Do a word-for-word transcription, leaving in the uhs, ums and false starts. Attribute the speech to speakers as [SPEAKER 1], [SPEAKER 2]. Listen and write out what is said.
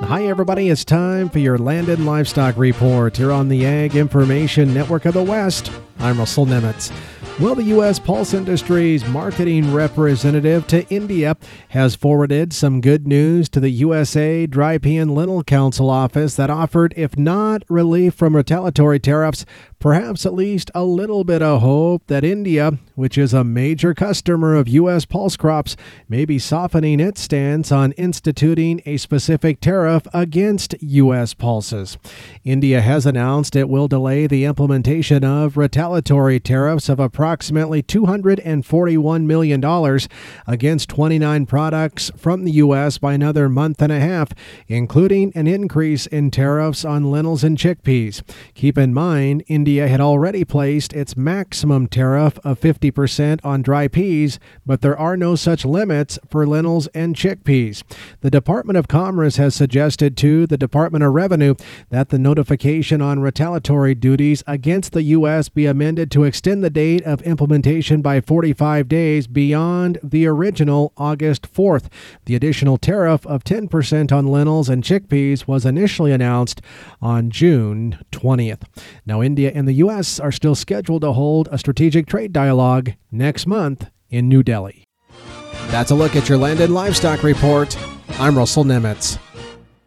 [SPEAKER 1] Hi, everybody. It's time for your Land and Livestock Report here on the Ag Information Network of the West. I'm Russell Nemitz. Well, the U S Pulse Industries marketing representative to India has forwarded some good news to the U S A Dry Pea and Lentil Council office that offered, if not relief from retaliatory tariffs, perhaps at least a little bit of hope that India, which is a major customer of U S pulse crops, may be softening its stance on instituting a specific tariff against U S pulses. India has announced it will delay the implementation of retaliatory tariffs of approximately two hundred forty-one million dollars against twenty-nine products from the U S by another month and a half, including an increase in tariffs on lentils and chickpeas. Keep in mind, India had already placed its maximum tariff of fifty percent on dry peas, but there are no such limits for lentils and chickpeas. The Department of Commerce has suggested to the Department of Revenue that the notification on retaliatory duties against the U S be amended to extend the date of implementation by forty-five days beyond the original August fourth. The additional tariff of ten percent on lentils and chickpeas was initially announced on June twentieth. Now, India and the U S are still scheduled to hold a strategic trade dialogue next month in New Delhi. That's a look at your Land and Livestock Report. I'm Russell Nemitz.